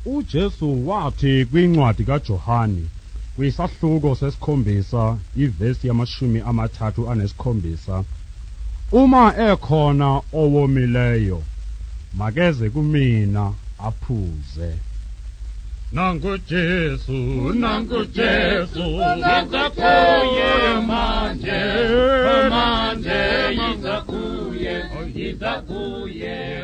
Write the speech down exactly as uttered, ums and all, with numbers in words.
uJesu wathi kwincwadi kaJohane kwisahluko sesikhombisa ivesi yamashumi amathathu anesikhombisa, uma ekhona owomileyo makeze kumina aphuze. Nangu Jesu, nangu Jesu, yiza kuye manje, manje yiza kuye, yiza kuye.